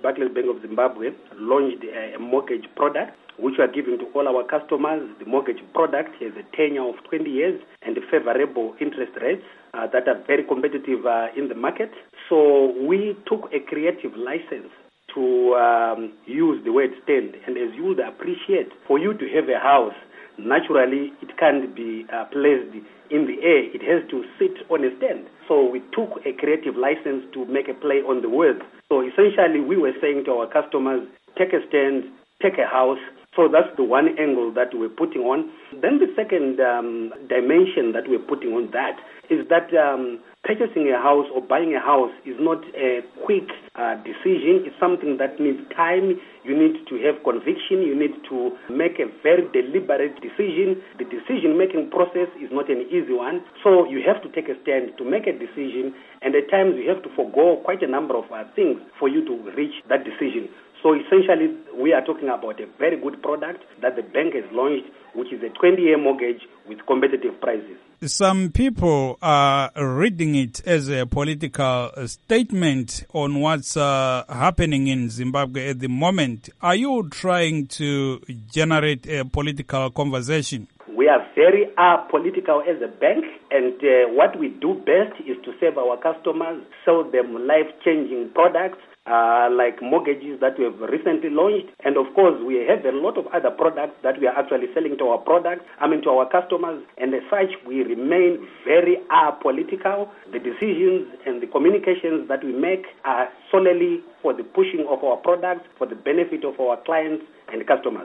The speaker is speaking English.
Barclays Bank of Zimbabwe launched a mortgage product which we are giving to all our customers. The mortgage product has a tenure of 20 years and favorable interest rates that are very competitive in the market. So we took a creative license to use the word stand. And as you would appreciate, for you to have a house, naturally it can't be placed in the air. It has to sit on a stand. So we took a creative license to make a play on the word. So essentially we were saying to our customers, take a stand, take a house. So that's the one angle that we're putting on. Then the second dimension that we're putting on that is that purchasing a house or buying a house is not a quick decision. It's something that needs time. You need to have conviction. You need to make a very deliberate decision. The decision-making process is not an easy one. So you have to take a stand to make a decision, and at times you have to forego quite a number of things for you to reach that decision. So essentially, we are talking about a very good product that the bank has launched, which is a 20-year mortgage with competitive prices. Some people are reading it as a political statement on what's happening in Zimbabwe at the moment. Are you trying to generate a political conversation? We are very political as a bank, and what we do best is to serve our customers, sell them life-changing products, like mortgages that we have recently launched. And of course, we have a lot of other products that we are actually selling to our customers. And as such, we remain very political. The decisions and the communications that we make are solely for the pushing of our products, for the benefit of our clients and customers.